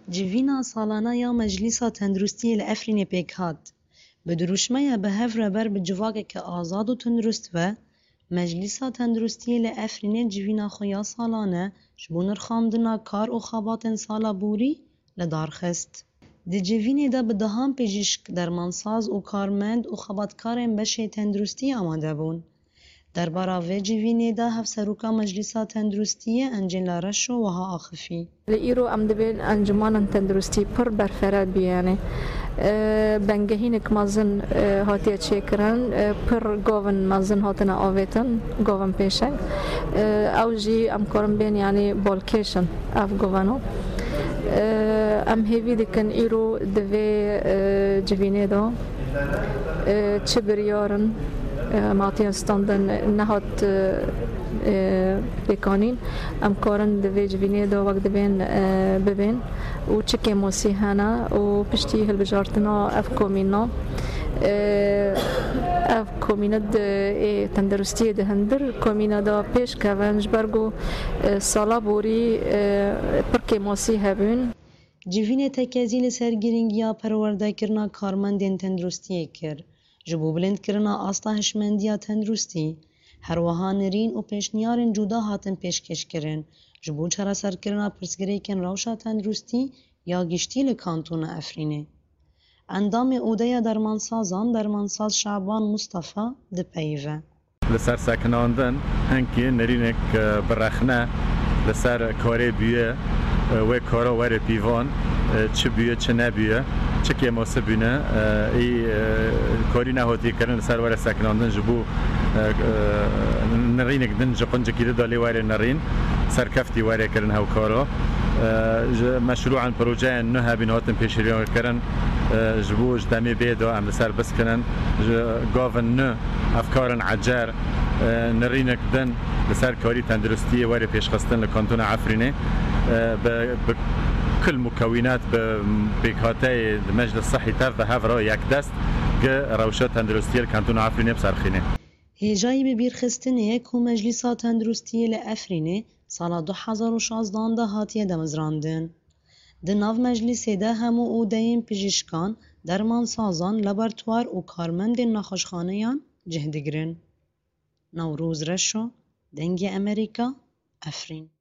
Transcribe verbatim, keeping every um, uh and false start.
جوینا سالانه یا مجلس تندرستی لافرین پیک هات. بدروشمه به هفره بر بجواک که آزاد و تندرست و مجلس تندرستی لافرین جوینا خویا سالانه جبونر خاندنا کار و خابات سالا بوری لدارخست. دی جوینه دا بدهان پیجشک درمانساز و کارمند و خاباتکارن بشه تندرستی آماده بون. در براوه جوینه دا هف سروکا مجلس تندرستی انجلا رشو و ها آخفی. لئیرو ام دبین انجمان تندرستی پر برفرد بیانه. بنگهینک مازن هاتیه چیکرن پر گاون مازن هاتنا آویتن گاون پیشن. اوجی ام کارم بین یعنی بالکیشن اف گاونو. ام هیوی دکن ایرو دوی جوینه دا چه بریارن ماتیان ستاندن نهات بکانین ام کارن دوی جوینه دا وقت بین ببین و چکه موسی هانا و پشتی هل بجارتنا اف کومینا اف کومیند تندرستی دهندر کومینا دا پیش کونج برگو سالا بوری پرکه موسی هبون. جوینه تکیزی لسرگیرنگیا پرورده کرنا کارمندین تندرستی کر. جبو بلند کرنا آستا هشمندیا تندرستی. هر وها نرین و پیشنیارن جدا هاتن پیشکش کرن. جبو چرا سر کرنا پرسگری کن روشا تندرستی یا گشتی لکانتون افرینه. اندام اوده درمانسازان درمانساز شعبان مصطفى دپیوه. لسر سکناندن هنکی نرینک برخنه لسر کاری بیه و کارا وره پیوان چه بیه چه نبیه چه که ماسه بینه ای کاری نهاتی کردن لسر وره سکناندن جبو نرینک دن جقن جکیده دالی وره نرین سرکفتی وره کردن هاو کارا مشروعا پروژه نه بیناتن پیشریان کردن جبو جدمی بیدو ام لسر بس کنن گاون نه افکارن عجر نرینک دن لسر کاری تندرستی واره پیشخستن لکانتون عفرینه بكل مكونات بكاتي المجلس الصحي تاف هافرا یک دست که روشات تندرستی لکانتون عفرینه بسرخینه. هجایی ببیر خستنه که مجلس تندرستی لافرینه سال دو هزار و شازده ده هاتیه دمزراندن. ده ناو مجلس ده همو او دایم پزشکان درمانسازان لابراتوار و کارمند نخوشخانه‌یان جهدگرن. نوروز رشو دنگ امریکا افرین.